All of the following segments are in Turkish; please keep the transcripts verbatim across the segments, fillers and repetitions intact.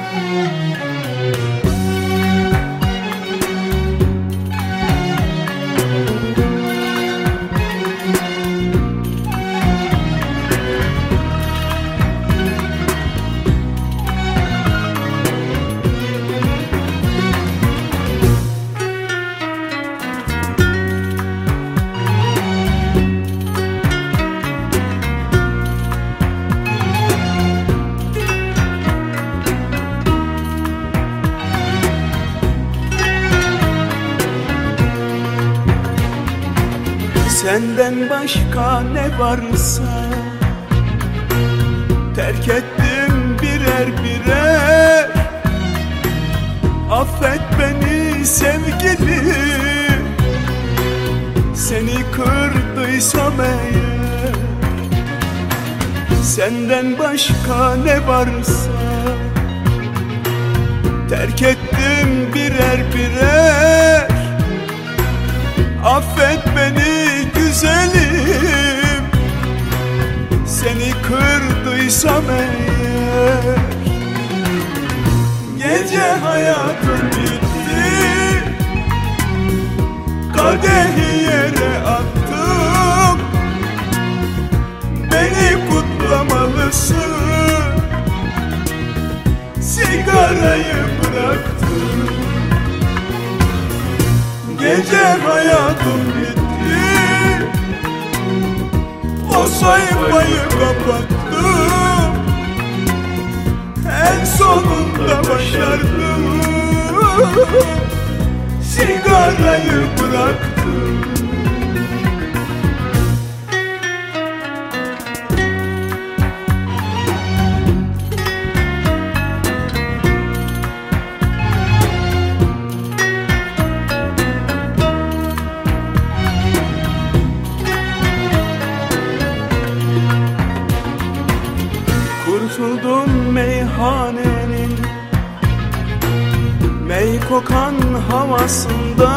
Senden başka ne varsa terk ettim birer birer. Affet beni sevgilim, seni kırdıysam eğer. Senden başka ne varsa terk ettim birer birer. Affet beni güzelim, seni kırdıysam eğer. Gece hayatım bitti, kadehi yere attım. Beni kutlamalısın, sigarayı bıraktım. Gece hayatım bitti, o sayfayı kapattım. En sonunda başardım, sigarayı bıraktım. Kurtuldum meyhanenin mey kokan havasında.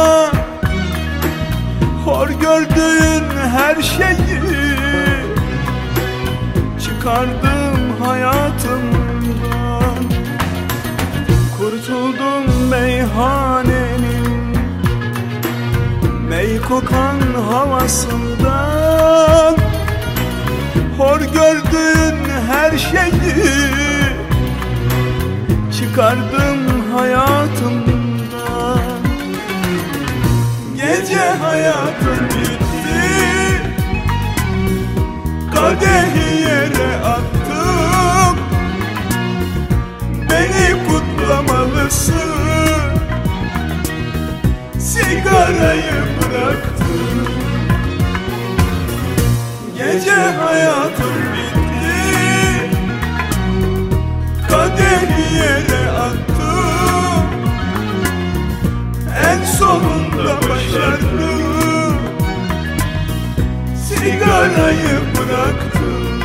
Hor gördüğün her şeyi çıkardım hayatımdan. Kurtuldum meyhanenin mey kokan havasından. Hor gördüğün her şeyi çıkardım hayatımdan. Gece hayatım bitti, kadehi yere attım. Beni kutlamalısın, sigarayı bıraktım. Gece hayatım bitti, kadehi yere attım. En sonunda başardım, sigarayı bıraktım.